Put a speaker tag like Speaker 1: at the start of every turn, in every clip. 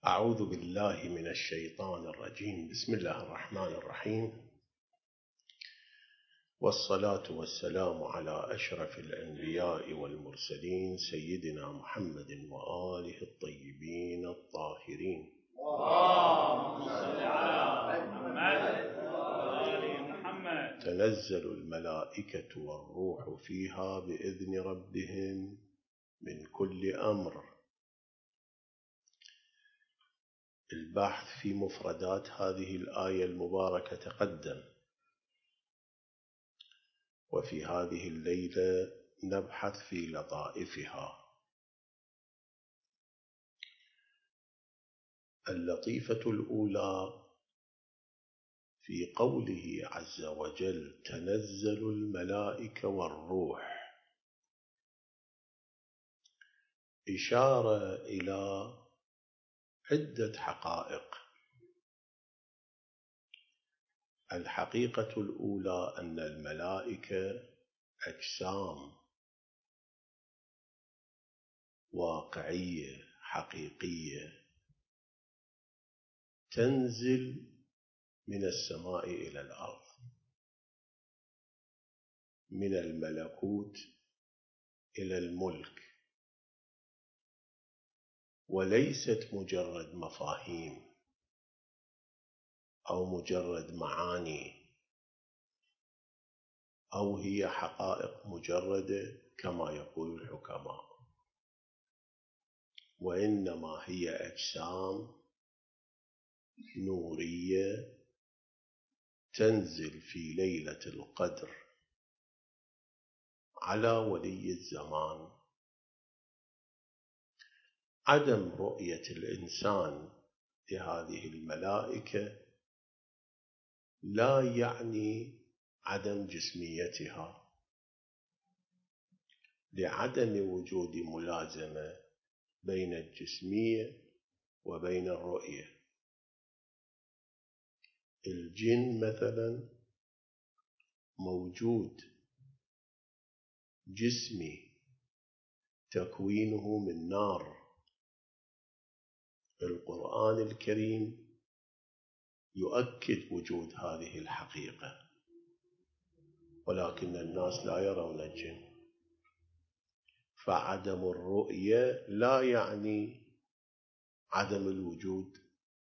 Speaker 1: أعوذ بالله من الشيطان الرجيم. بسم الله الرحمن الرحيم، والصلاة والسلام على أشرف الأنبياء والمرسلين سيدنا محمد وآله الطيبين الطاهرين.
Speaker 2: اللهم صل على محمد وآل محمد.
Speaker 1: تنزل الملائكة والروح فيها بإذن ربهم من كل أمر. البحث في مفردات هذه الآية المباركة تقدم، وفي هذه الليلة نبحث في لطائفها. اللطيفة الأولى في قوله عز وجل تنزل الملائكة والروح، إشارة إلى عدة حقائق. الحقيقة الأولى أن الملائكة أجسام واقعية حقيقية تنزل من السماء إلى الأرض، من الملكوت إلى الملك، وليست مجرد مفاهيم أو مجرد معاني أو هي حقائق مجردة كما يقول الحكماء، وإنما هي أجسام نورية تنزل في ليلة القدر على ولي الزمان. عدم رؤية الإنسان لهذه الملائكة لا يعني عدم جسميتها، لعدم وجود ملازمة بين الجسمية وبين الرؤية. الجن مثلا موجود جسمي تكوينه من نار. القرآن الكريم يؤكد وجود هذه الحقيقة، ولكن الناس لا يرون الجن. فعدم الرؤية لا يعني عدم الوجود.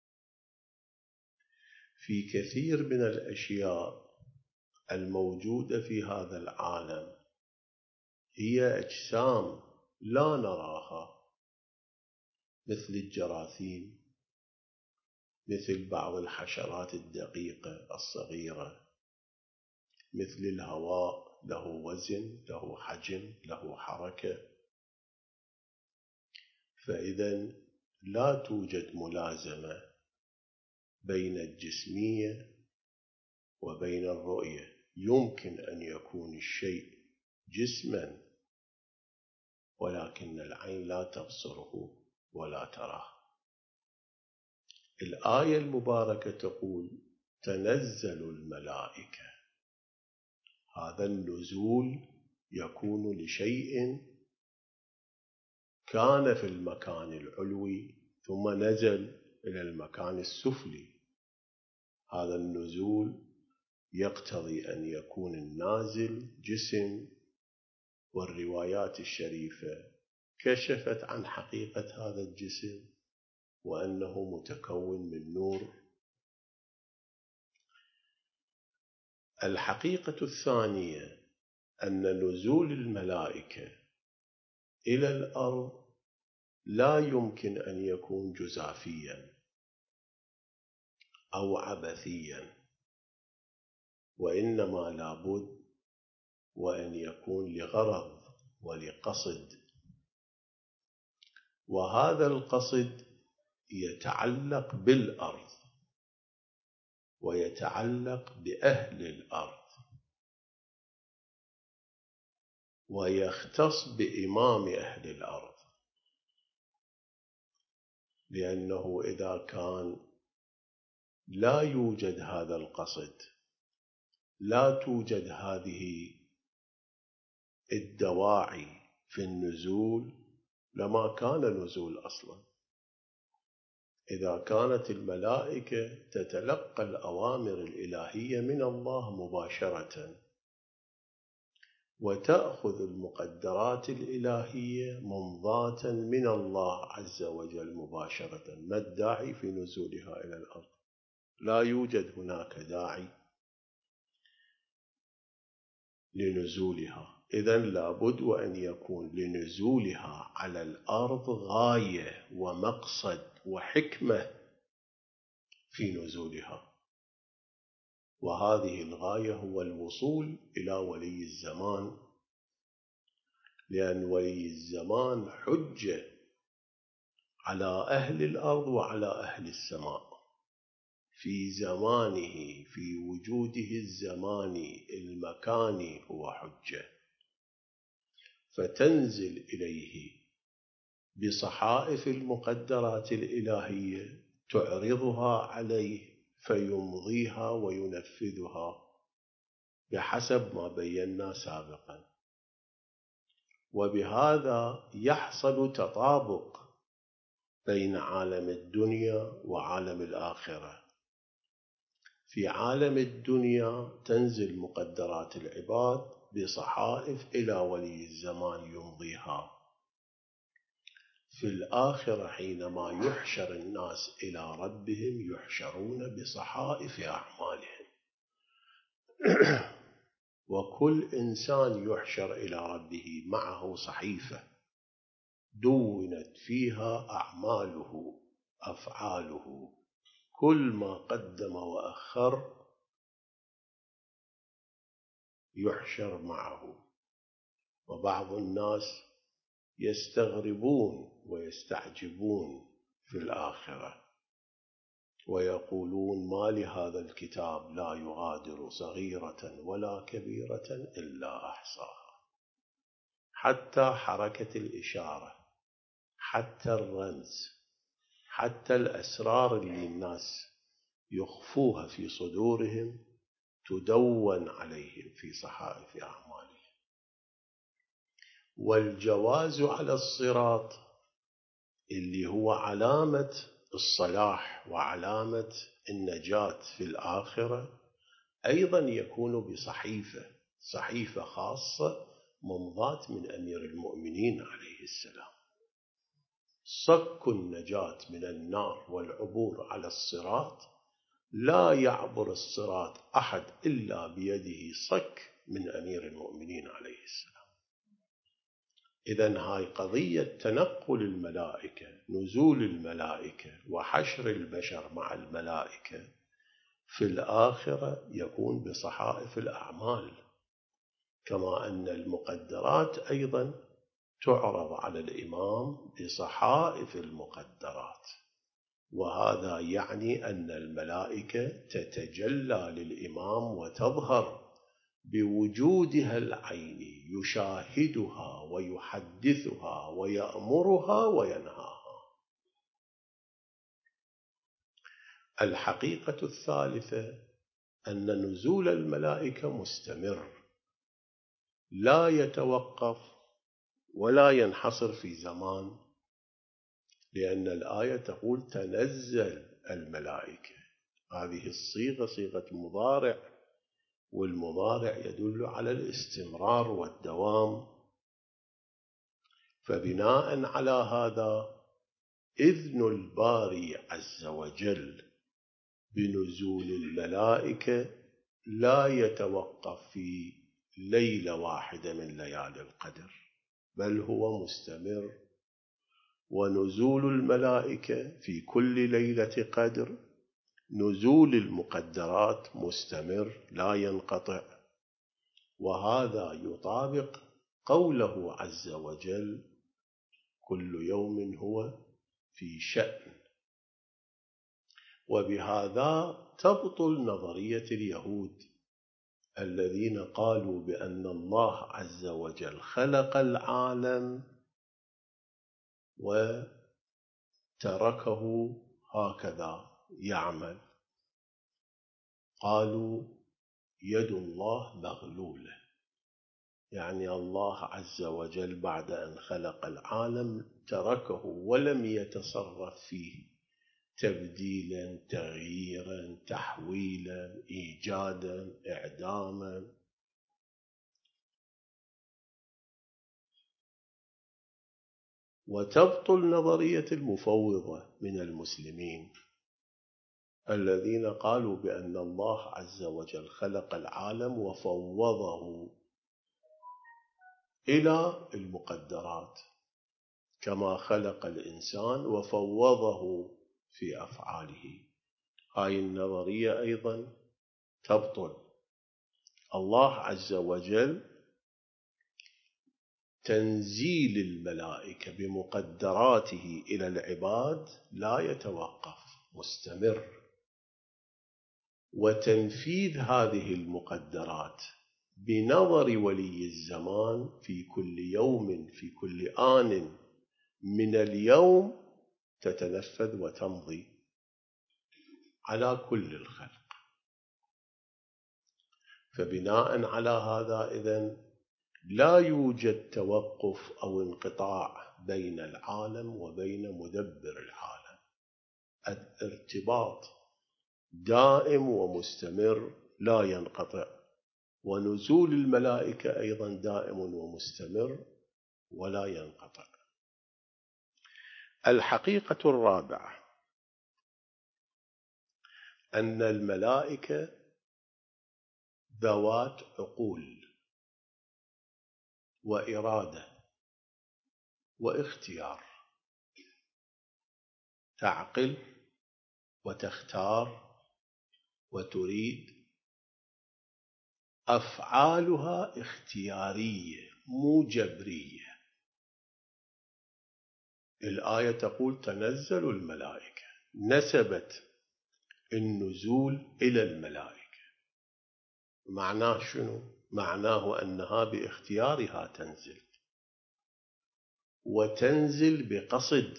Speaker 1: في كثير من الأشياء الموجودة في هذا العالم هي أجسام لا نراها، مثل الجراثيم، مثل بعض الحشرات الدقيقة الصغيرة، مثل الهواء، له وزن، له حجم، له حركة. فإذا لا توجد ملازمة بين الجسمية وبين الرؤية. يمكن أن يكون الشيء جسما ولكن العين لا تبصره ولا تراه. الآية المباركة تقول تنزل الملائكة. هذا النزول يكون لشيء كان في المكان العلوي ثم نزل إلى المكان السفلي. هذا النزول يقتضي أن يكون النازل جسم، والروايات الشريفة كشفت عن حقيقة هذا الجسم وأنه متكون من نور. الحقيقة الثانية أن نزول الملائكة إلى الأرض لا يمكن أن يكون جزافيا أو عبثيا، وإنما لابد وأن يكون لغرض ولقصد، وهذا القصد يتعلق بالأرض ويتعلق بأهل الأرض ويختص بإمام أهل الأرض. لأنه إذا كان لا يوجد هذا القصد، لا توجد هذه الدواعي في النزول، لما كان نزول أصلا. إذا كانت الملائكة تتلقى الأوامر الإلهية من الله مباشرة وتأخذ المقدرات الإلهية ممضاة من الله عز وجل مباشرة، ما الداعي في نزولها إلى الأرض؟ لا يوجد هناك داعي لنزولها. إذن لابد وأن يكون لنزولها على الأرض غاية ومقصد وحكمة في نزولها، وهذه الغاية هو الوصول إلى ولي الزمان، لأن ولي الزمان حجة على أهل الأرض وعلى أهل السماء في زمانه، في وجوده الزماني المكاني هو حجة، فتنزل إليه بصحائف المقدرات الإلهية تعرضها عليه فيمضيها وينفذها بحسب ما بينا سابقا. وبهذا يحصل تطابق بين عالم الدنيا وعالم الآخرة. في عالم الدنيا تنزل مقدرات العباد بصحائف إلى ولي الزمان يمضيها. في الآخرة حينما يحشر الناس إلى ربهم يحشرون بصحائف أعمالهم وكل إنسان يحشر إلى ربه معه صحيفة دونت فيها أعماله أفعاله، كل ما قدم وأخر يحشر معه. وبعض الناس يستغربون ويستعجبون في الآخرة ويقولون ما لهذا الكتاب لا يغادر صغيرة ولا كبيرة إلا أحصاها، حتى حركة الإشارة، حتى الرمز، حتى الأسرار اللي الناس يخفوها في صدورهم تدون عليهم في صحائف أعمالهم. والجواز على الصراط اللي هو علامة الصلاح وعلامة النجاة في الآخرة أيضا يكون صحيفة خاصة ممضاة من أمير المؤمنين عليه السلام. صك النجاة من النار والعبور على الصراط، لا يعبر الصراط أحد إلا بيده صك من أمير المؤمنين عليه السلام. إذن هاي قضية تنقل الملائكة، نزول الملائكة وحشر البشر مع الملائكة في الآخرة يكون بصحائف الأعمال، كما أن المقدرات أيضا تعرض على الإمام بصحائف المقدرات. وهذا يعني أن الملائكة تتجلى للإمام وتظهر بوجودها العيني، يشاهدها ويحدثها ويأمرها وينهاها. الحقيقة الثالثة أن نزول الملائكة مستمر لا يتوقف ولا ينحصر في زمان، لأن الآية تقول تنزل الملائكة. هذه الصيغة صيغة مضارع، والمضارع يدل على الاستمرار والدوام. فبناء على هذا إذن الباري عز وجل بنزول الملائكة لا يتوقف في ليلة واحدة من ليالي القدر، بل هو مستمر. ونزول الملائكة في كل ليلة قدر نزول المقدرات مستمر لا ينقطع. وهذا يطابق قوله عز وجل كل يوم هو في شأن. وبهذا تبطل نظرية اليهود الذين قالوا بأن الله عز وجل خلق العالم وتركه هكذا يعمل. قالوا يد الله مغلولة، يعني الله عز وجل بعد أن خلق العالم تركه ولم يتصرف فيه تبديلا، تغييرا، تحويلا، إيجادا، إعداما. وتبطل نظرية المفوضة من المسلمين الذين قالوا بأن الله عز وجل خلق العالم وفوضه إلى المقدرات كما خلق الإنسان وفوضه في أفعاله. هاي النظرية أيضا تبطل. الله عز وجل تنزيل الملائكة بمقدراته إلى العباد لا يتوقف، مستمر. وتنفيذ هذه المقدرات بنظر ولي الزمان في كل يوم في كل آن من اليوم تتنفذ وتمضي على كل الخلق. فبناء على هذا إذن لا يوجد توقف أو انقطاع بين العالم وبين مدبر العالم. الارتباط دائم ومستمر لا ينقطع، ونزول الملائكة أيضا دائم ومستمر ولا ينقطع. الحقيقة الرابعة أن الملائكة ذوات عقول وإرادة واختيار، تعقل وتختار وتريد. أفعالها اختيارية مو جبرية. الآية تقول تنزل الملائكة، نسبت النزول إلى الملائكة. معناه شنو؟ معناه أنها باختيارها تنزل، وتنزل بقصد،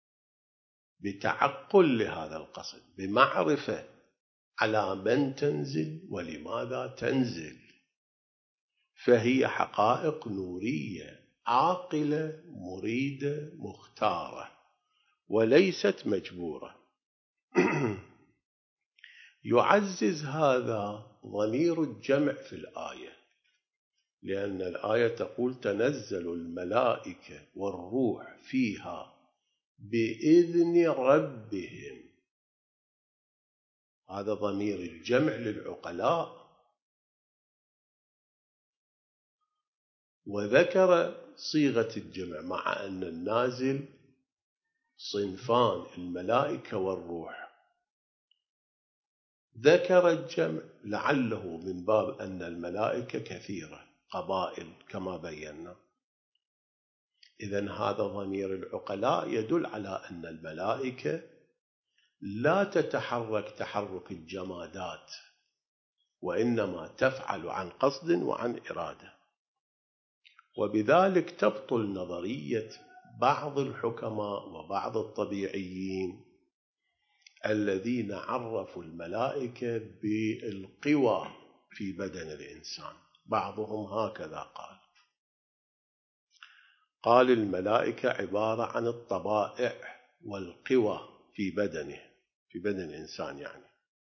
Speaker 1: بتعقل لهذا القصد، بمعرفة على من تنزل ولماذا تنزل. فهي حقائق نورية عاقلة مريدة مختارة وليست مجبورة. يعزز هذا ضمير الجمع في الآية، لأن الآية تقول تنزل الملائكة والروح فيها بإذن ربهم. هذا ضمير الجمع للعقلاء. وذكر صيغة الجمع مع أن النازل صنفان، الملائكة والروح. ذكر الجمع لعله من باب أن الملائكة كثيرة، قبائل كما بينا. إذن هذا ضمير العقلاء يدل على أن الملائكة لا تتحرك تحرك الجمادات، وإنما تفعل عن قصد وعن إرادة. وبذلك تبطل نظرية بعض الحكماء وبعض الطبيعيين الذين عرفوا الملائكة بالقوى في بدن الإنسان. بعضهم هكذا قال الملائكة عبارة عن الطبائع والقوى في بدنه، في بدن الإنسان. يعني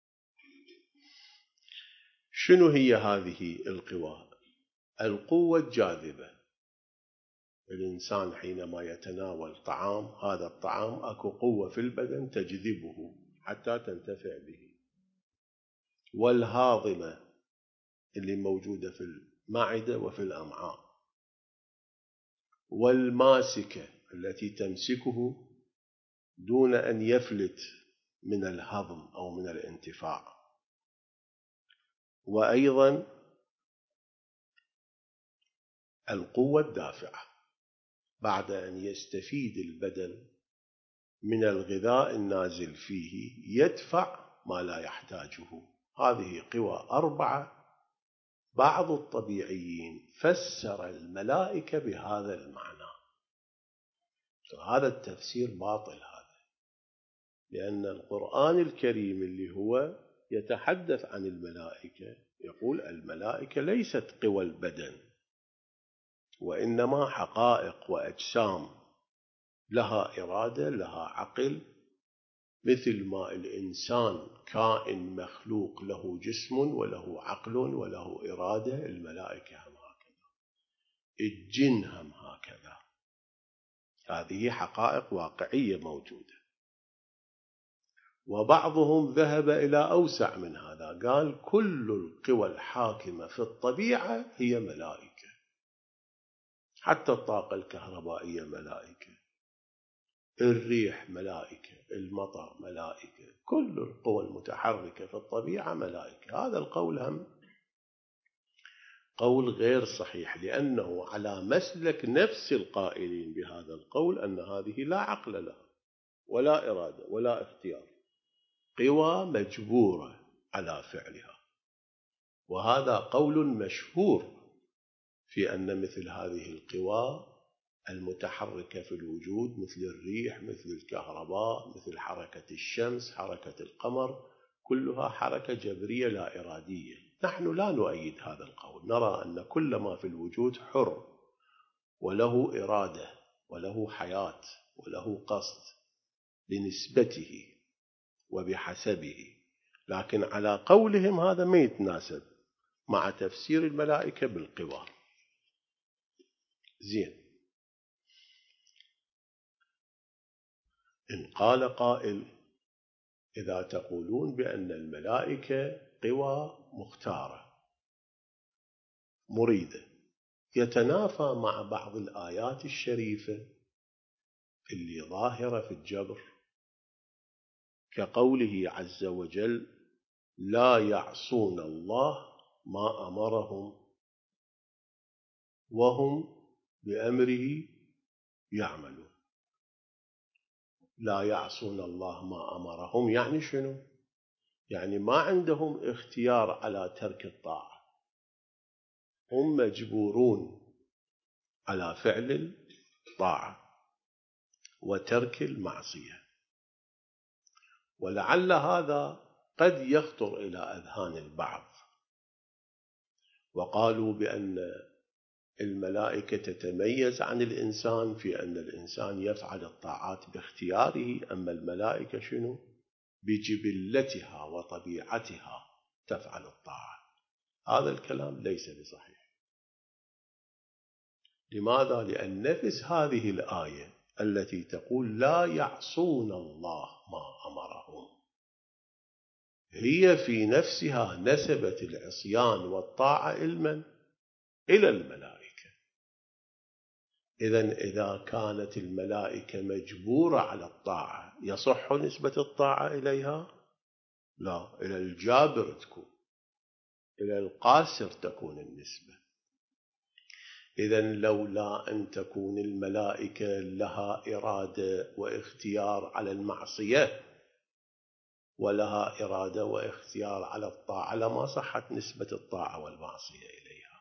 Speaker 1: شنو هي هذه القوى؟ القوة الجاذبة. الإنسان حينما يتناول طعام، هذا الطعام أكو قوة في البدن تجذبه حتى تنتفع به. والهاضمة اللي موجودة في المعدة وفي الأمعاء. والماسكة التي تمسكه دون أن يفلت من الهضم أو من الانتفاع. وأيضا القوة الدافعة، بعد أن يستفيد البدن من الغذاء النازل فيه يدفع ما لا يحتاجه. هذه قوى 4. بعض الطبيعيين فسر الملائكة بهذا المعنى. هذا التفسير باطل هذا، لأن القرآن الكريم اللي هو يتحدث عن الملائكة يقول الملائكة ليست قوى البدن، وإنما حقائق وأجسام لها إرادة، لها عقل، مثل ما الإنسان كائن مخلوق له جسم وله عقل وله إرادة، الملائكة هم هكذا، الجن هم هكذا. هذه حقائق واقعية موجودة. وبعضهم ذهب إلى أوسع من هذا، قال كل القوى الحاكمة في الطبيعة هي ملائكة، حتى الطاقة الكهربائية ملائكة، الريح ملائكة، المطر ملائكة، كل القوى المتحركة في الطبيعة ملائكة. هذا القول هم قول غير صحيح، لأنه على مسلك نفس القائلين بهذا القول أن هذه لا عقل لها ولا إرادة ولا اختيار، قوى مجبورة على فعلها. وهذا قول مشهور في أن مثل هذه القوى المتحركة في الوجود، مثل الريح، مثل الكهرباء، مثل حركة الشمس، حركة القمر، كلها حركة جبرية لا إرادية. نحن لا نؤيد هذا القول، نرى أن كل ما في الوجود حر وله إرادة وله حياة وله قصد بنسبته وبحسبه، لكن على قولهم هذا ما يتناسب مع تفسير الملائكة بالقوى. زين، إن قال قائل إذا تقولون بأن الملائكة قوى مختارة مريدة، يتنافى مع بعض الآيات الشريفة اللي ظاهرة في الجبر، كقوله عز وجل لا يعصون الله ما أمرهم وهم بأمره يعملون. لا يعصون الله ما أمرهم يعني شنو؟ يعني ما عندهم اختيار على ترك الطاعة، هم مجبورون على فعل الطاعة وترك المعصية. ولعل هذا قد يخطر إلى أذهان البعض، وقالوا بأن الملائكة تتميز عن الإنسان في أن الإنسان يفعل الطاعات باختياره، أما الملائكة شنو؟ بجبلتها وطبيعتها تفعل الطاعة. هذا الكلام ليس بصحيح. لماذا؟ لأن نفس هذه الآية التي تقول لا يعصون الله ما أمرهم هي في نفسها نسبت العصيان والطاعة إلى الملائكة. إذا كانت الملائكة مجبورة على الطاعة، يصح نسبة الطاعة إليها؟ لا، إلى الجابر تكون، إلى القاسر تكون النسبة. إذن لولا أن تكون الملائكة لها إرادة واختيار على المعصية ولها إرادة واختيار على الطاعة لما صحت نسبة الطاعة والمعصية إليها.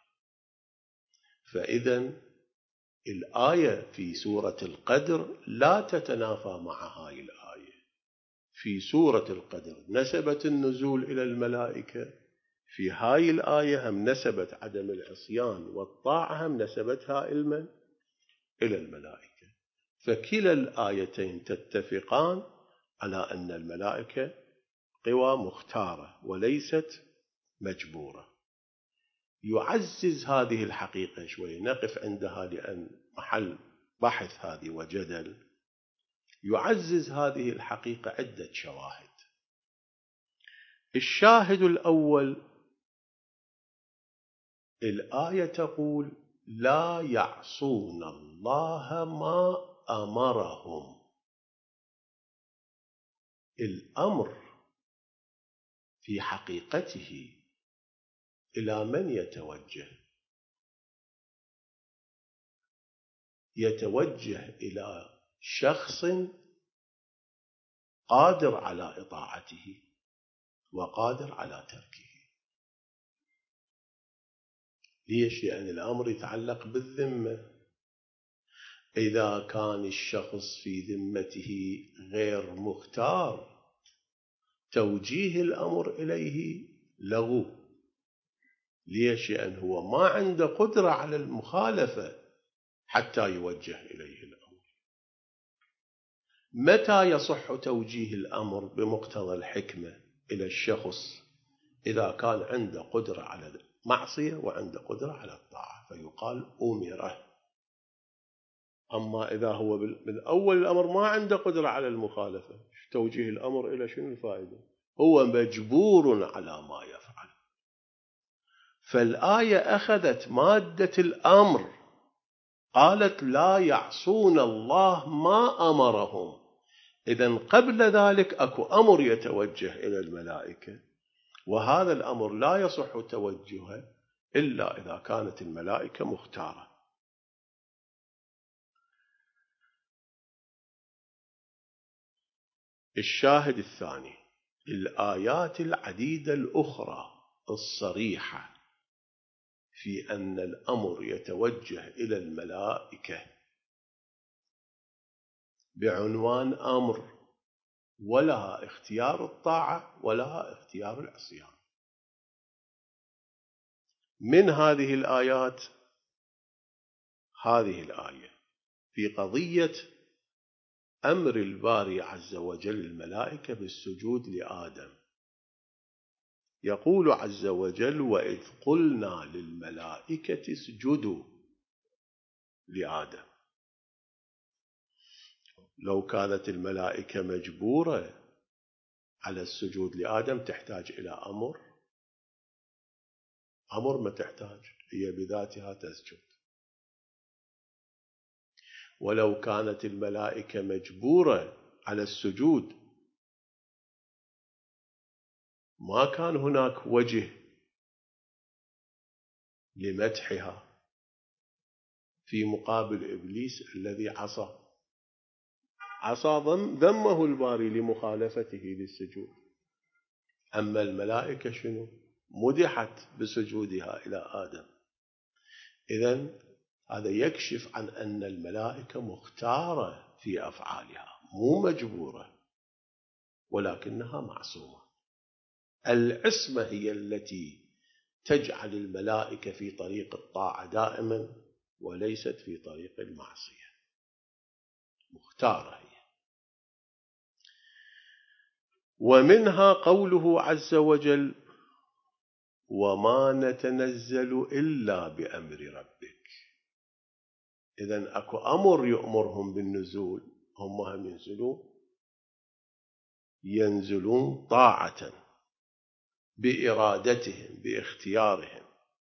Speaker 1: فإذن الآية في سورة القدر لا تتنافى مع هاي الآية. في سورة القدر نسبت النزول إلى الملائكة، في هاي الآية هم نسبت عدم العصيان والطاعة هم نسبتها إلى الملائكة. فكلا الآيتين تتفقان على أن الملائكة قوى مختارة وليست مجبورة. يعزز هذه الحقيقة شوي، نقف عندها لأن محل بحث هذه وجدل. يعزز هذه الحقيقة عدة شواهد. الشاهد الأول، الآية تقول لا يعصون الله ما أمرهم. الأمر في حقيقته إلى من يتوجه؟ يتوجه إلى شخص قادر على إطاعته وقادر على تركه. ليش؟ لأن الأمر يتعلق بالذمة. إذا كان الشخص في ذمته غير مختار، توجيه الأمر إليه لغو. ليش؟ لأن هو ما عنده قدرة على المخالفة حتى يوجه إليه الأمر. متى يصح توجيه الأمر بمقتضى الحكمة إلى الشخص؟ إذا كان عنده قدرة على المعصية وعنده قدرة على الطاعة فيقال أمره. أما إذا هو من أول الأمر ما عنده قدرة على المخالفة، توجيه الأمر إلى شنو الفائدة؟ هو مجبور على ما يفعل. فالآية أخذت مادة الأمر، قالت لا يعصون الله ما أمرهم. إذن قبل ذلك أكو أمر يتوجه إلى الملائكة، وهذا الأمر لا يصح توجهه إلا إذا كانت الملائكة مختارة. الشاهد الثاني الآيات العديدة الأخرى الصريحة في أن الأمر يتوجه إلى الملائكة بعنوان أمر، ولها اختيار الطاعة ولها اختيار العصيان. من هذه الآيات هذه الآية في قضية أمر الباري عز وجل الملائكة بالسجود لآدم. يقول عز وجل وإذ قلنا للملائكة اسجدوا لآدم. لو كانت الملائكة مجبورة على السجود لآدم تحتاج إلى أمر ما تحتاج، هي بذاتها تسجد. ولو كانت الملائكة مجبورة على السجود ما كان هناك وجه لمدحها في مقابل إبليس الذي عصى ذمه الباري لمخالفته للسجود. أما الملائكة شنو؟ مدحت بسجودها إلى آدم. إذن هذا يكشف عن أن الملائكة مختارة في أفعالها، مو مجبورة، ولكنها معصومة. العصمة هي التي تجعل الملائكة في طريق الطاعة دائما وليست في طريق المعصية، مختارة هي. ومنها قوله عز وجل وما نتنزل إلا بأمر ربك. إذن أكو أمر يؤمرهم بالنزول، هم ينزلون طاعة بإرادتهم بإختيارهم.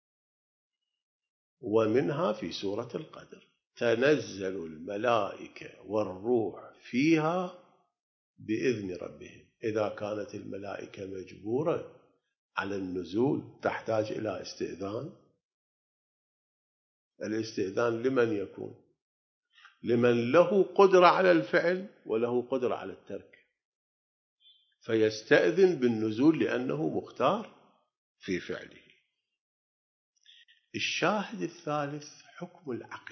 Speaker 1: ومنها في سورة القدر تنزل الملائكة والروح فيها بإذن ربهم. إذا كانت الملائكة مجبورة على النزول تحتاج إلى استئذان. الاستئذان لمن يكون؟ لمن له قدرة على الفعل وله قدرة على الترك، فيستأذن بالنزول لأنه مختار في فعله. الشاهد الثالث حكم العقل.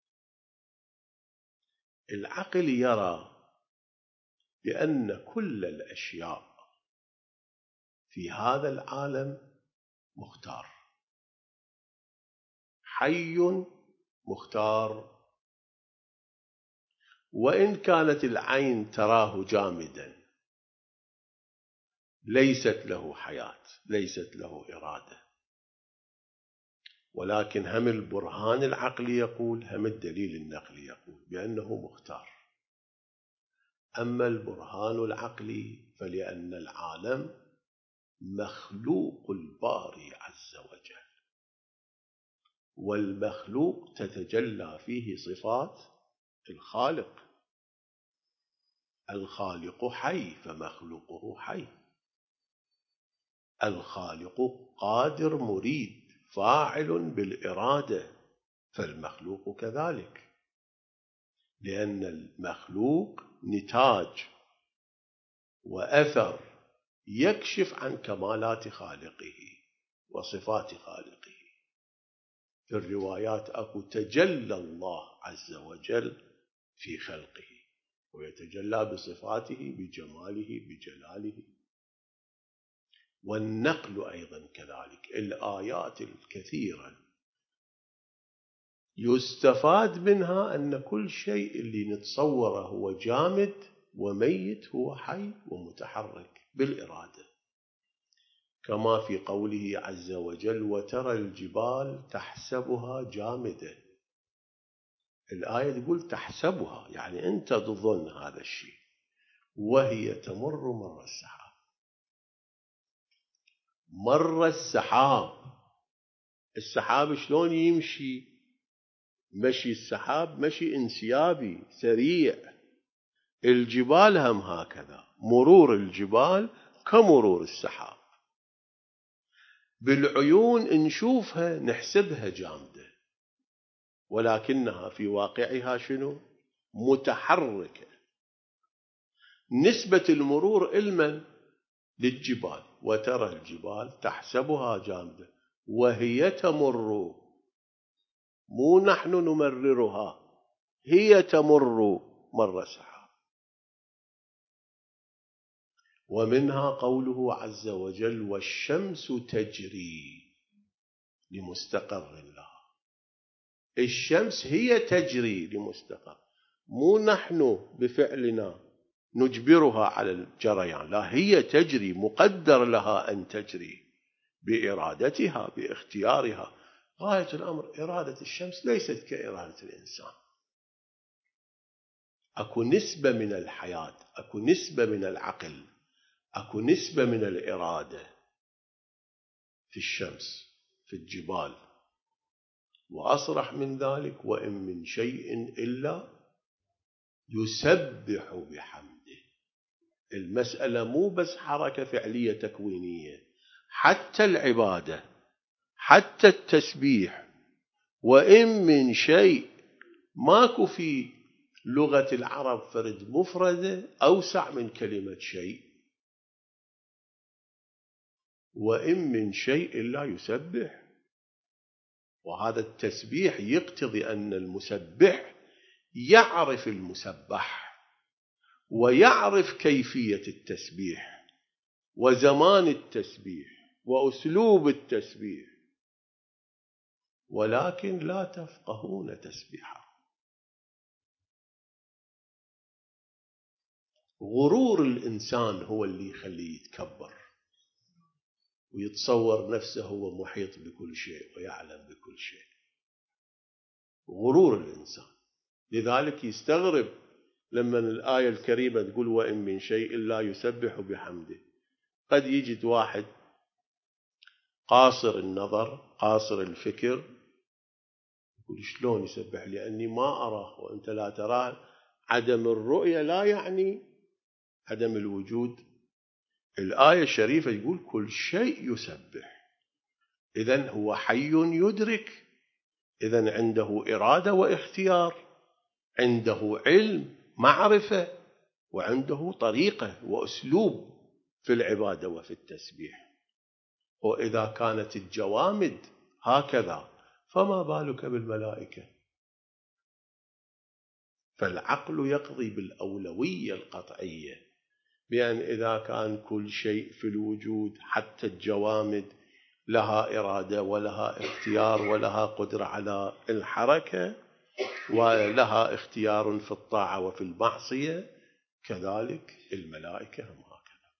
Speaker 1: العقل يرى بأن كل الأشياء في هذا العالم مختار. حي مختار، وإن كانت العين تراه جامدا ليست له حياة، ليست له إرادة، ولكن هم البرهان العقلي يقول هم الدليل النقلي يقول بأنه مختار. أما البرهان العقلي فلأن العالم مخلوق الباري عز وجل، والمخلوق تتجلى فيه صفات الخالق. الخالق حي فمخلوقه حي. الخالق قادر مريد فاعل بالإرادة، فالمخلوق كذلك، لأن المخلوق نتاج وأثر يكشف عن كمالات خالقه وصفات خالقه. في الروايات أكو تجلى الله عز وجل في خلقه، ويتجلى بصفاته بجماله بجلاله. والنقل أيضا كذلك. الآيات الكثيرة يستفاد منها أن كل شيء اللي نتصوره هو جامد وميت هو حي ومتحرك بالإرادة، كما في قوله عز وجل وترى الجبال تحسبها جامدة. الآية تقول تحسبها، يعني أنت تظن هذا الشيء، وهي تمر مر السحاب. مر السحاب، السحاب شلون يمشي؟ مشي السحاب مشي انسيابي سريع، الجبال هم هكذا، مرور الجبال كمرور السحاب. بالعيون نشوفها نحسبها جامدة، ولكنها في واقعها شنو؟ متحركة. نسبة المرور المن للجبال، وترى الجبال تحسبها جامدة وهي تمر، مو نحن نمررها، هي تمر مر السحاب. ومنها قوله عز وجل والشمس تجري لمستقر لها. الشمس هي تجري لمستقر، مو نحن بفعلنا نجبرها على الجريان، لا، هي تجري، مقدر لها أن تجري بإرادتها باختيارها. غاية الأمر إرادة الشمس ليست كإرادة الإنسان. أكو نسبة من الحياة، أكو نسبة من العقل، أكو نسبة من الإرادة في الشمس، في الجبال. وأصرح من ذلك وإن من شيء إلا يسبح بحمده. المسألة مو بس حركة فعلية تكوينية، حتى العبادة، حتى التسبيح. وإن من شيء، ماكو في لغة العرب فرد مفردة أوسع من كلمة شيء. وإن من شيء إلا يسبح. وهذا التسبيح يقتضي أن المسبح يعرف المسبح، ويعرف كيفية التسبيح وزمان التسبيح وأسلوب التسبيح، ولكن لا تفقهون تسبيحه. غرور الإنسان هو اللي يخليه يتكبر ويتصور نفسه هو محيط بكل شيء ويعلم بكل شيء. غرور الإنسان. لذلك يستغرب لما الآية الكريمة تقول وإن من شيء إلا يسبح بحمده. قد يجد واحد قاصر النظر قاصر الفكر يقول شلون يسبح؟ لأني ما أراه وأنت لا تراه. عدم الرؤية لا يعني عدم الوجود. الآية الشريفة يقول كل شيء يسبح، إذن هو حي يدرك، إذن عنده إرادة واختيار، عنده علم معرفة، وعنده طريقة وأسلوب في العبادة وفي التسبيح. وإذا كانت الجوامد هكذا فما بالك بالملائكة؟ فالعقل يقضي بالأولوية القطعية بأن إذا كان كل شيء في الوجود حتى الجوامد لها إرادة ولها اختيار ولها قدرة على الحركة ولها اختيار في الطاعة وفي المعصية، كذلك الملائكة هم هكذا.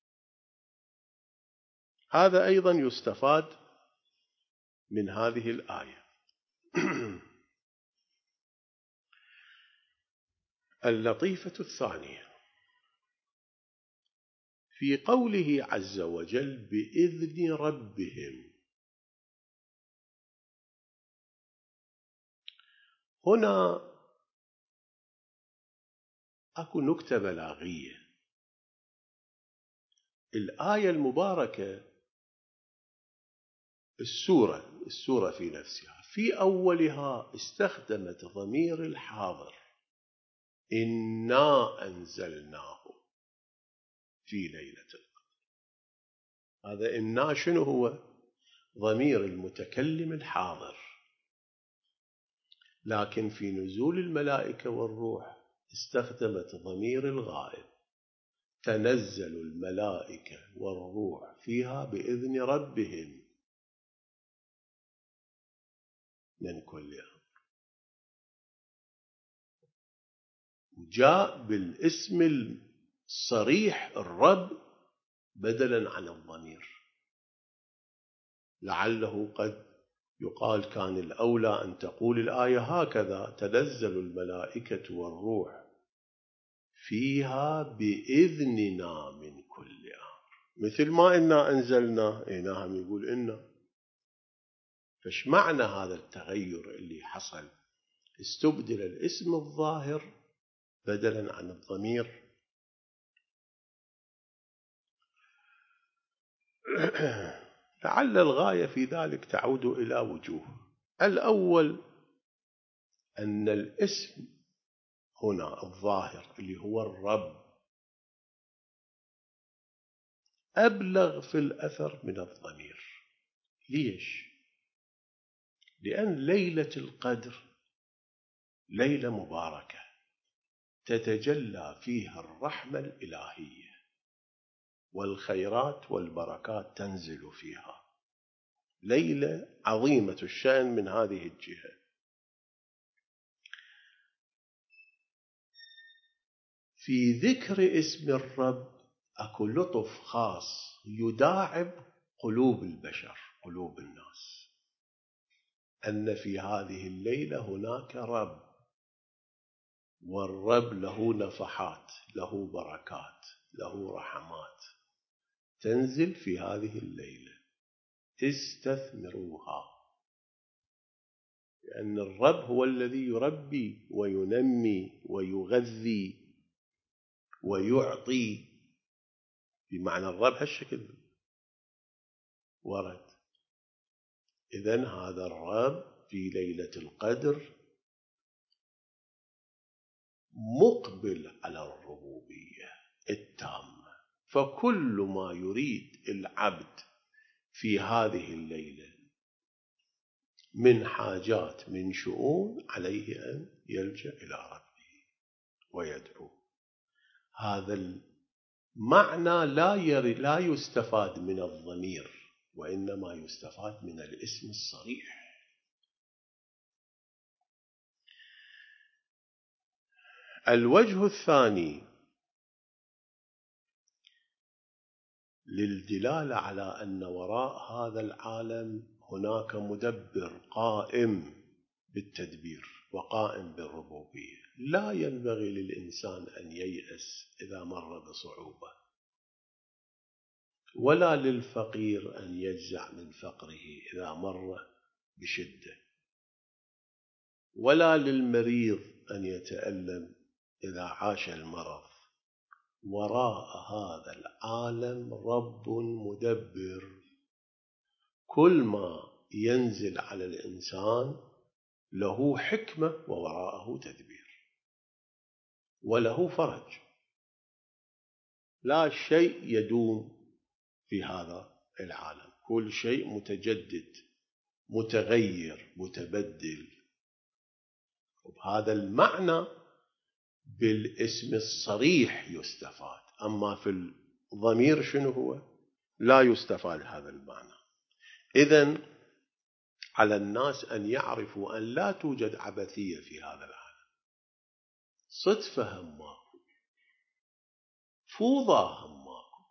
Speaker 1: هذا أيضا يستفاد من هذه الآية. اللطيفة الثانية في قوله عز وجل بإذن ربهم. هنا أكو نكتة بلاغية. الآية المباركة السورة في نفسها في أولها استخدمت ضمير الحاضر، إنا أنزلناه في ليلة القدر. هذا إنا شنو هو؟ ضمير المتكلم الحاضر. لكن في نزول الملائكة والروح استخدمت ضمير الغائب، تنزل الملائكة والروح فيها بإذن ربهم من كل أمر. وجاء بالاسم الصريح الرب بدلا عن الضمير. لعله قد يقال كان الأولى أن تقول الآية هكذا: تنزل الملائكة والروح فيها بإذننا من كل أمر، مثل ما إنا أنزلنا. نعم، يقول إنا. فش معنى هذا التغير اللي حصل؟ استبدل الاسم الظاهر بدلا عن الضمير. لعل الغاية في ذلك تعود إلى وجوه. الأول أن الاسم هنا الظاهر اللي هو الرب أبلغ في الأثر من الضمير. ليش؟ لأن ليلة القدر ليلة مباركة تتجلى فيها الرحمة الإلهية والخيرات والبركات تنزل فيها. ليلة عظيمة الشأن من هذه الجهة. في ذكر اسم الرب أكو لطف خاص يداعب قلوب البشر، قلوب الناس، أن في هذه الليلة هناك رب، والرب له نفحات، له بركات، له رحمات تنزل في هذه الليلة. استثمروها، لأن الرب هو الذي يربي وينمي ويغذي ويعطي. بمعنى الرب هالشكل ورد. إذن هذا الرب في ليلة القدر مقبل على الربوبية التامة. فكل ما يريد العبد في هذه الليلة من حاجات، من شؤون، عليه أن يلجأ إلى ربه ويدعو. هذا المعنى لا يستفاد من الضمير، وإنما يستفاد من الاسم الصريح. الوجه الثاني للدلالة على أن وراء هذا العالم هناك مدبر قائم بالتدبير وقائم بالربوبية. لا ينبغي للإنسان أن ييأس إذا مر بصعوبة، ولا للفقير أن يجزع من فقره إذا مر بشدة، ولا للمريض أن يتألم إذا عاش المرض. وراء هذا العالم رب مدبر. كل ما ينزل على الإنسان له حكمة ووراءه تدبير وله فرج. لا شيء يدوم في هذا العالم، كل شيء متجدد متغير متبدل. وبهذا المعنى بالاسم الصريح يستفاد. أما في الضمير شنو هو؟ لا يستفاد هذا المعنى. إذن على الناس أن يعرفوا أن لا توجد عبثية في هذا العالم. صدفة هم ماكو، فوضى هم ماكو،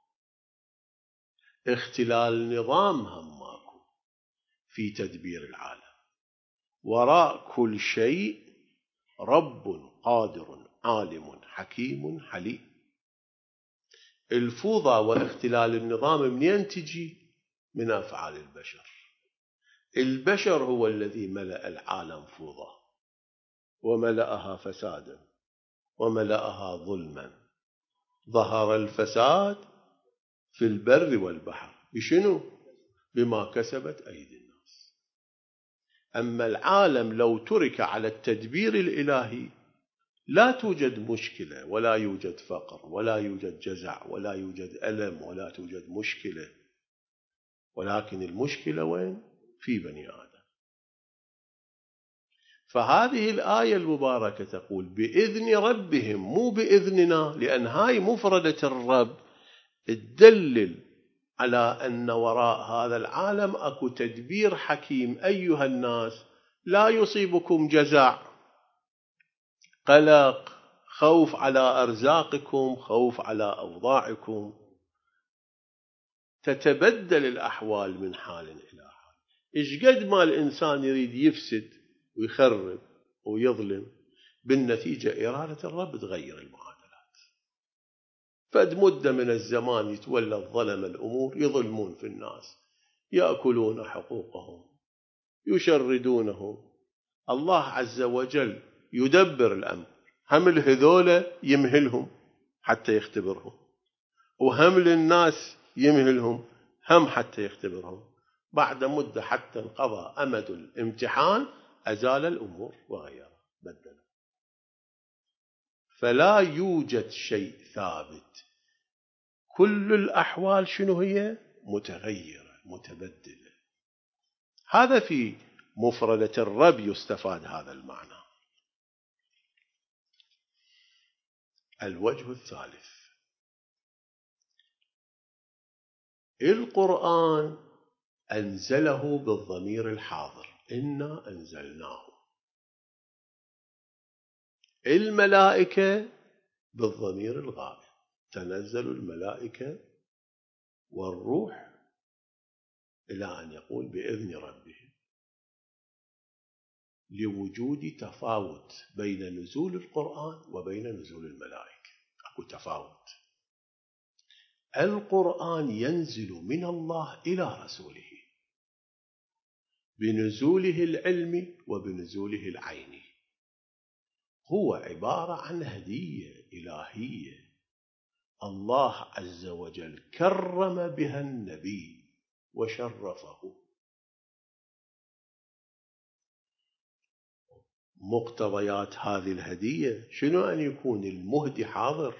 Speaker 1: اختلال نظام هم ماكو في تدبير العالم. وراء كل شيء رب قادر عالم حكيم حليم. الفوضى واختلال النظام منين تجي؟ من أفعال البشر. البشر هو الذي ملأ العالم فوضى وملأها فسادا وملأها ظلما. ظهر الفساد في البر والبحر بشنو؟ بما كسبت أيدي الناس. أما العالم لو ترك على التدبير الإلهي لا توجد مشكلة، ولا يوجد فقر، ولا يوجد جزع، ولا يوجد ألم، ولا توجد مشكلة. ولكن المشكلة وين؟ في بني آدم. فهذه الآية المباركة تقول بإذن ربهم، مو بإذننا، لأن هاي مفردة الرب تدلل على أن وراء هذا العالم أكو تدبير حكيم. أيها الناس، لا يصيبكم جزع، قلق، خوف على أرزاقكم، خوف على أوضاعكم. تتبدل الأحوال من حال إلى حال. إيش قد ما الإنسان يريد يفسد ويخرب ويظلم، بالنتيجة إرادة الرب تغير المعادلات. فد مدة من الزمان يتولى الظلم الأمور، يظلمون في الناس، يأكلون حقوقهم، يشردونهم. الله عز وجل يدبر الأمر، هم الهذول يمهلهم حتى يختبرهم، وهم للناس يمهلهم هم حتى يختبرهم. بعد مدة حتى انقضى أمد الامتحان أزال الأمور وغير بدل. فلا يوجد شيء ثابت، كل الأحوال شنو هي؟ متغيرة متبدلة. هذا في مفردة الرب يستفاد هذا المعنى. الوجه الثالث، القرآن أنزله بالضمير الحاضر، إنا أنزلناه. الملائكة بالضمير الغائب، تنزل الملائكة والروح إلى أن يقول بإذن ربهم، لوجود تفاوت بين نزول القرآن وبين نزول الملائكة. أكو تفاوت. القرآن ينزل من الله إلى رسوله بنزوله العلمي وبنزوله العيني. هو عبارة عن هدية إلهية الله عز وجل كرم بها النبي وشرفه. مقتضيات هذه الهدية شنو؟ أن يكون المهدي حاضر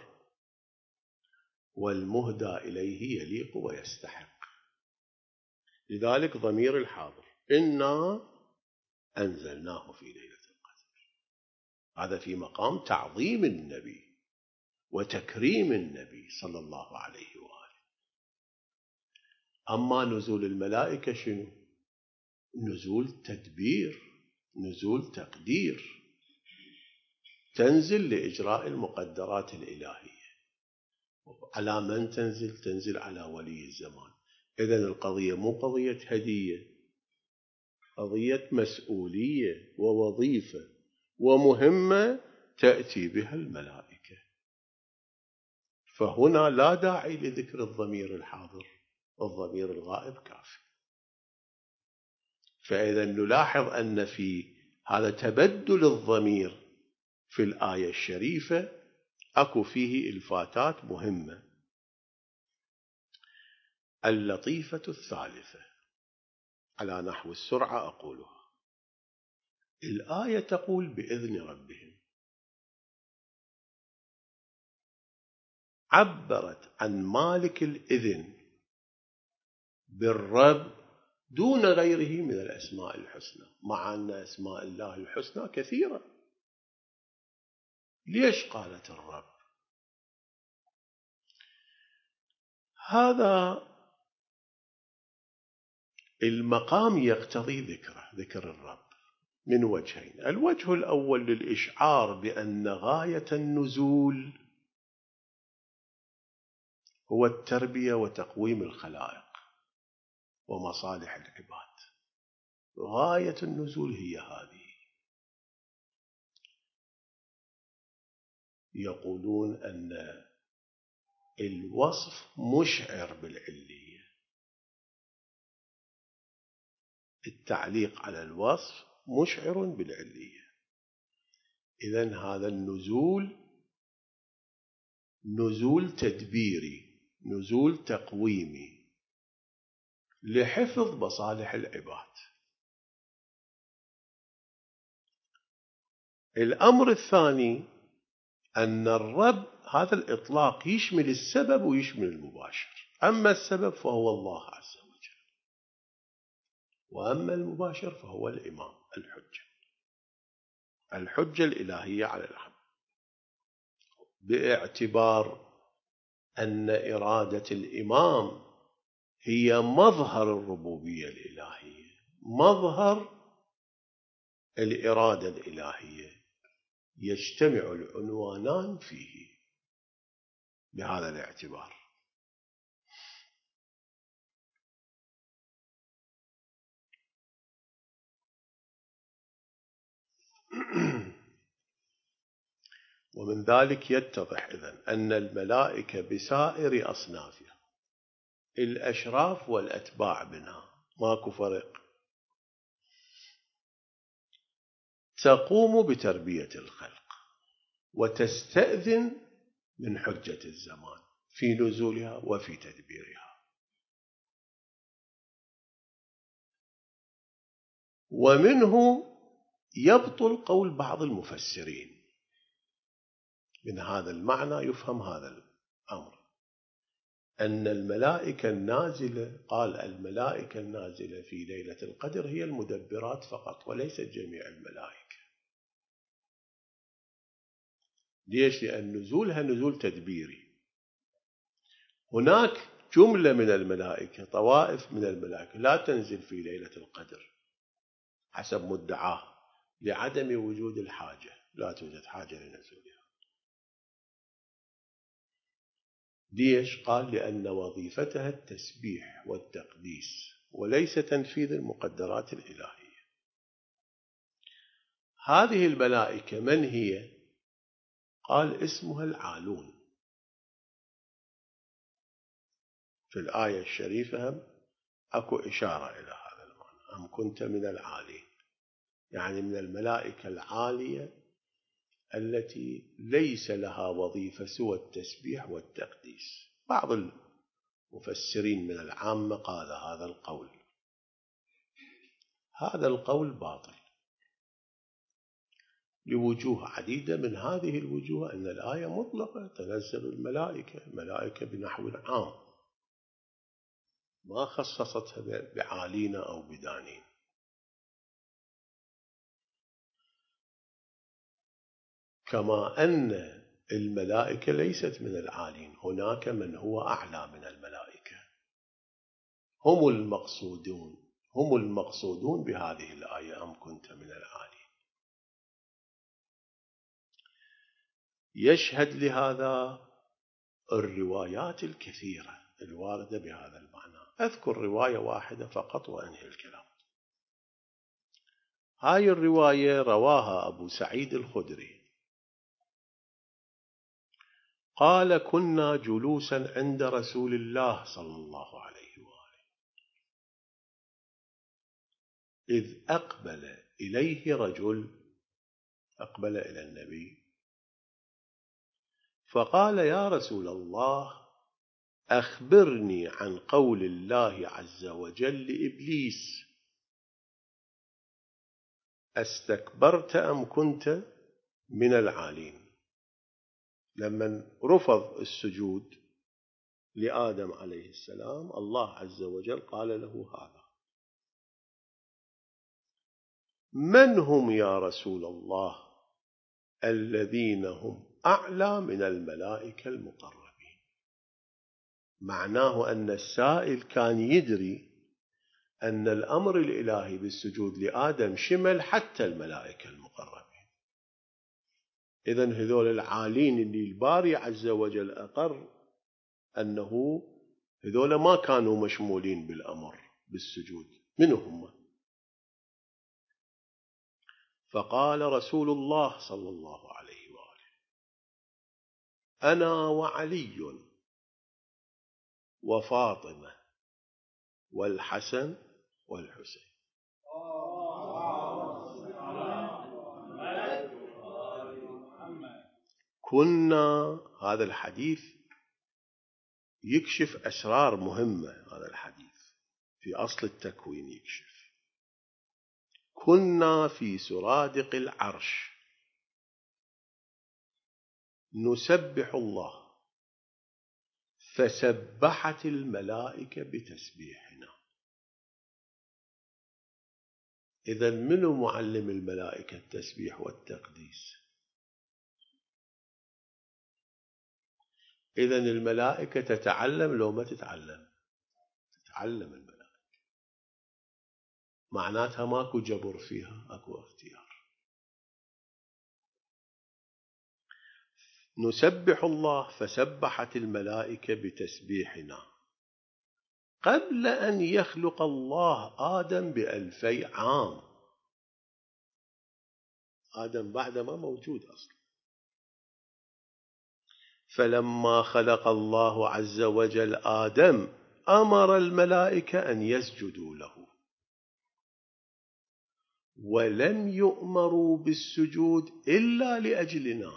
Speaker 1: والمهدى إليه يليق ويستحق. لذلك ضمير الحاضر، إنا أنزلناه في ليلة القدر. هذا في مقام تعظيم النبي وتكريم النبي صلى الله عليه وآله. أما نزول الملائكة شنو؟ نزول تدبير، نزول تقدير، تنزل لإجراء المقدرات الإلهية. على من تنزل؟ تنزل على ولي الزمان. إذن القضية مو قضية هدية، قضية مسؤولية ووظيفة ومهمة تأتي بها الملائكة. فهنا لا داعي لذكر الضمير الحاضر، الضمير الغائب كافي. فإذا نلاحظ أن في هذا تبدل الضمير في الآية الشريفة أكو فيه إلفاتات مهمة. اللطيفة الثالثة على نحو السرعة أقولها. الآية تقول بإذن ربهم، عبرت عن مالك الإذن بالرب دون غيره من الأسماء الحسنى، مع أن أسماء الله الحسنى كثيرة. ليش قالت الرب؟ هذا المقام يقتضي ذكر الرب من وجهين. الوجه الأول للإشعار بأن غاية النزول هو التربية وتقويم الخلائق ومصالح العباد. غاية النزول هي هذه. يقولون أن الوصف مشعر بالعلية، التعليق على الوصف مشعر بالعلية. إذن هذا النزول نزول تدبيري، نزول تقويمي لحفظ مصالح العباد. الأمر الثاني أن الرب هذا الإطلاق يشمل السبب ويشمل المباشر. أما السبب فهو الله عز وجل، وأما المباشر فهو الإمام، الحجة الإلهية على العبد، باعتبار أن إرادة الإمام هي مظهر الربوبية الإلهية، مظهر الإرادة الإلهية. يجتمع العنوانان فيه بهذا الاعتبار. ومن ذلك يتضح إذن أن الملائكة بسائر أصنافها، الأشراف والأتباع منها، ماكو فرق، تقوم بتربية الخلق وتستأذن من حجة الزمان في نزولها وفي تدبيرها. ومنه يبطل قول بعض المفسرين، من هذا المعنى يفهم هذا الأمر، أن الملائكة النازلة، قال الملائكة النازلة في ليلة القدر هي المدبرات فقط وليست جميع الملائكة. ليش؟ لأن نزولها نزول تدبيري. هناك جملة من الملائكة، طوائف من الملائكة لا تنزل في ليلة القدر حسب مدعاه لعدم وجود الحاجة، لا توجد حاجة لنزولها. ليش؟ قال لأن وظيفتها التسبيح والتقديس وليس تنفيذ المقدرات الإلهية. هذه الملائكة من هي؟ قال اسمها العالون. في الآية الشريفة هم أكو إشارة إلى هذا المعنى، أم كنت من العالين، يعني من الملائكة العالية التي ليس لها وظيفة سوى التسبيح والتقديس. بعض المفسرين من العامة قال هذا القول، هذا القول باطل لوجوه عديدة. من هذه الوجوه أن الآية مطلقة، تنزل الملائكة بنحو عام، ما خصصتها بعالين أو بدانين. كما أن الملائكة ليست من العالين، هناك من هو أعلى من الملائكة، هم المقصودون بهذه الآية، أم كنت من العالين. يشهد لهذا الروايات الكثيرة الواردة بهذا المعنى. أذكر رواية واحدة فقط وأنهي الكلام. هاي الرواية رواها أبو سعيد الخدري، قال كنا جلوسا عند رسول الله صلى الله عليه وآله إذ أقبل إليه رجل، أقبل إلى النبي فقال يا رسول الله أخبرني عن قول الله عز وجل لإبليس أستكبرت أم كنت من العالين، لما رفض السجود لآدم عليه السلام الله عز وجل قال له هذا. من هم يا رسول الله الذين هم أعلى من الملائكة المقربين؟ معناه أن السائل كان يدري أن الأمر الإلهي بالسجود لآدم شمل حتى الملائكة المقربين. إذن هذول العالين اللي الباري عز وجل أقر أنه هذول ما كانوا مشمولين بالأمر بالسجود، من هم؟ فقال رسول الله صلى الله عليه وآله أنا وعلي وفاطمة والحسن والحسين. كنا، هذا الحديث يكشف أسرار مهمة، هذا الحديث في أصل التكوين يكشف. كنا في سرادق العرش نسبح الله فسبحت الملائكة بتسبيحنا. إذن من معلم الملائكة التسبيح والتقديس؟ إذن الملائكة تتعلم لو ما تتعلم؟ تتعلم الملائكة، معناتها ماكو جبر فيها، اكو اختيار. نسبح الله فسبحت الملائكة بتسبيحنا قبل أن يخلق الله آدم ب2000 عام. آدم بعد ما موجود أصلا. فلما خلق الله عز وجل آدم أمر الملائكة أن يسجدوا له، ولم يؤمروا بالسجود إلا لأجلنا.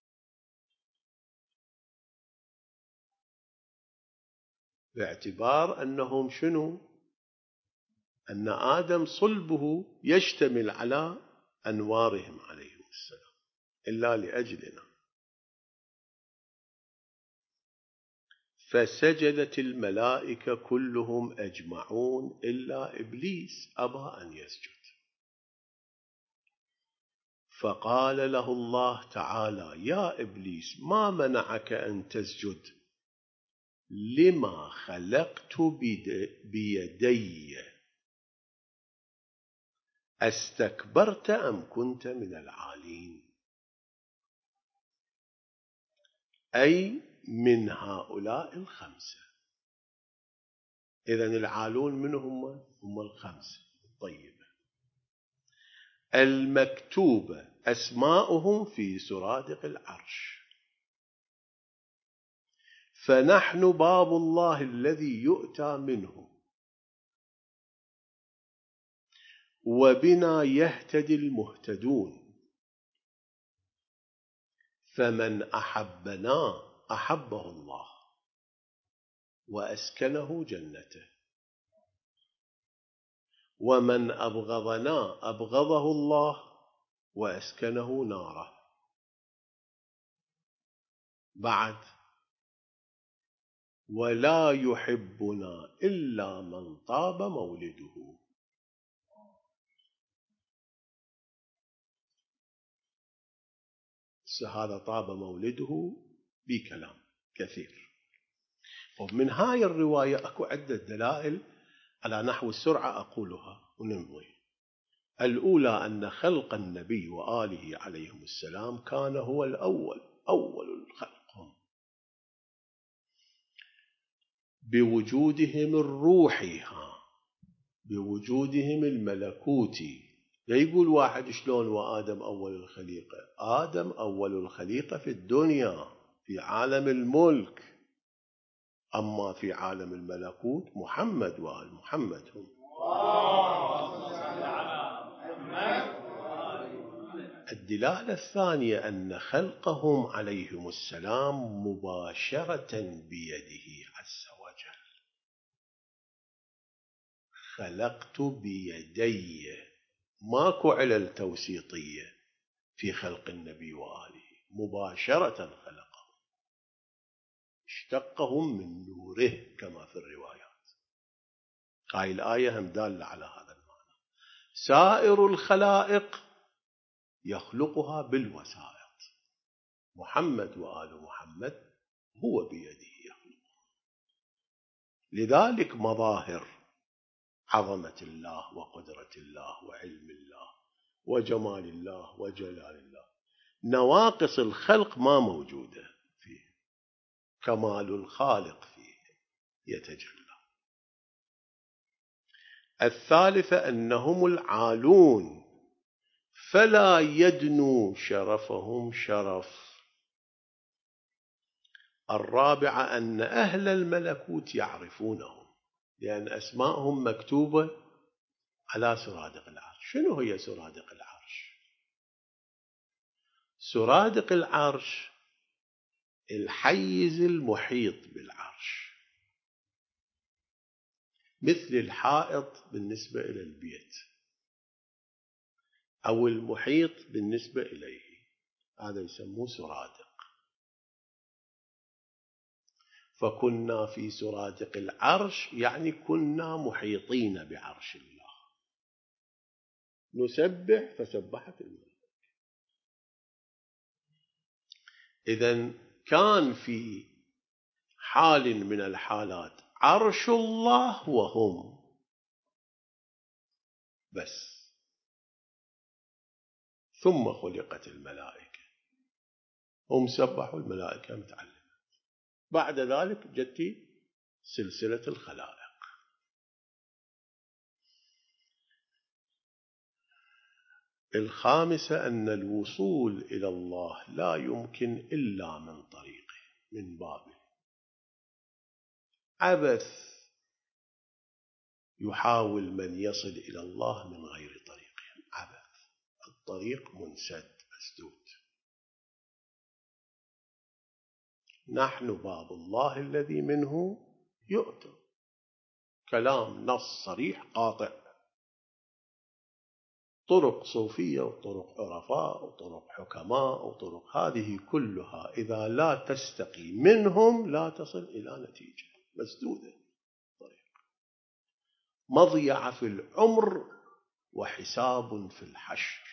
Speaker 1: باعتبار أنهم شنو؟ أن آدم صلبه يشتمل على أنوارهم عليهم السلام، إلا لأجلنا. فسجدت الملائكة كلهم أجمعون إلا إبليس أبى أن يسجد. فقال له الله تعالى: يا إبليس، ما منعك أن تسجد لما خلقت بيدي؟ أستكبرت أم كنت من العالين؟ أي من هؤلاء الخمسة. إذن العالون من هم الخمسة الطيبة المكتوبة أسماؤهم في سرادق العرش. فنحن باب الله الذي يؤتى منه، وبنا يهتدي المهتدون. فمن أحبنا أحبه الله وأسكنه جنته، ومن أبغضنا أبغضه الله وأسكنه ناره. بعد: ولا يحبنا إلا من طاب مولده. هذا طاب مولده بكلام كثير. ومن هاي الرواية أكو عدة دلائل على نحو السرعة أقولها ونمضي. الأولى أن خلق النبي وآله عليهم السلام كان هو الأول، أول الخلق هم، بوجودهم الروحي، بوجودهم الملكوتي. لا يقول واحد شلون وآدم أول الخليقة. آدم أول الخليقة في الدنيا، في عالم الملك. أما في عالم الملكوت محمد وآل محمد هم. الدلالة الثانية أن خلقهم عليهم السلام مباشرة بيده عز وجل. خلقت بيدي، ماكو علل توسيطية في خلق النبي وآله، مباشرة خلقهم، اشتقهم من نوره كما في الروايات. هاي الآية هم دالة على هذا المعنى. سائر الخلائق يخلقها بالوسائط، محمد وآل محمد هو بيده يخلقها. لذلك مظاهر عظمة الله وقدرة الله وعلم الله وجمال الله وجلال الله، نواقص الخلق ما موجودة فيه، كمال الخالق فيه يتجلى. الثالثة أنهم العالون، فلا يدنو شرفهم شرف. الرابعة أن أهل الملكوت يعرفونهم، لأن أسماءهم مكتوبة على سرادق العرش. شنو هي سرادق العرش؟ سرادق العرش الحيز المحيط بالعرش، مثل الحائط بالنسبة إلى البيت أو المحيط بالنسبة إليه، هذا يسموه سرادق. فكنا في سرادق العرش يعني كنا محيطين بعرش الله. نسبح فسبحت الملائكة. إذن كان في حال من الحالات عرش الله وهم بس، ثم خلقت الملائكة هم سبحوا الملائكة متعلمة. بعد ذلك جت سلسلة الخلائق. الخامسة أن الوصول إلى الله لا يمكن إلا من طريقه، من بابه. عبث يحاول من يصل إلى الله من غير طريقه، عبث. الطريق منسد مسدود. نحن باب الله الذي منه يؤتى. كلام نص صريح قاطع. طرق صوفية وطرق عرفاء وطرق حكماء وطرق، هذه كلها إذا لا تستقي منهم لا تصل إلى نتيجة، مسدودة طريق. مضيعة في العمر وحساب في الحشر.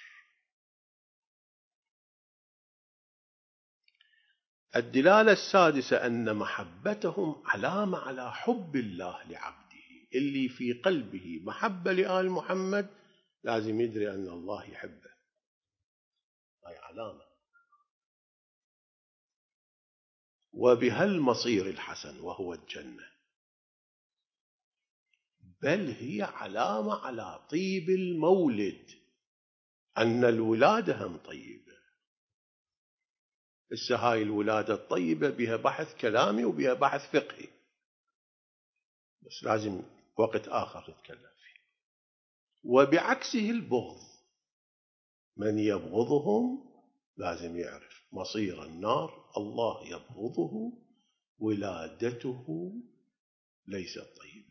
Speaker 1: الدلالة السادسة أن محبتهم علامة على حب الله لعبده. اللي في قلبه محبة لآل محمد لازم يدري أن الله يحبه، هاي علامة. وبها المصير الحسن وهو الجنة، بل هي علامة على طيب المولد، أن الولادة هم طيبة. هاي الولادة الطيبة بها بحث كلامي وبها بحث فقهي، بس لازم وقت آخر نتكلم فيه. وبعكسه البغض، من يبغضهم لازم يعرف مصير النار، الله يبغضه، ولادته ليست طيبة.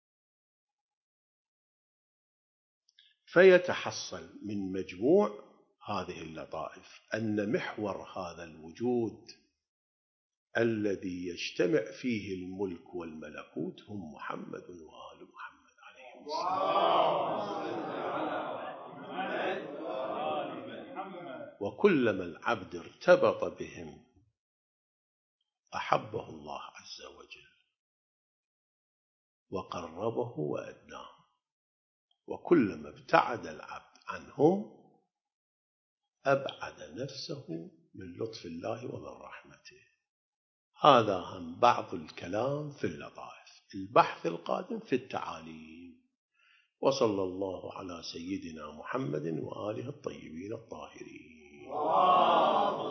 Speaker 1: فيتحصل من مجموع هذه اللطائف أن محور هذا الوجود الذي يجتمع فيه الملك والملكوت هم محمد وآل محمد عليهم السلام. وكلما العبد ارتبط بهم أحبه الله عز وجل وقربه وأدناه، وكلما ابتعد العبد عنهم أبعد نفسه من لطف الله ومن رحمته. هذا هم بعض الكلام في اللطائف. البحث القادم في التعاليم. وصلى الله على سيدنا محمد وآله الطيبين الطاهرين.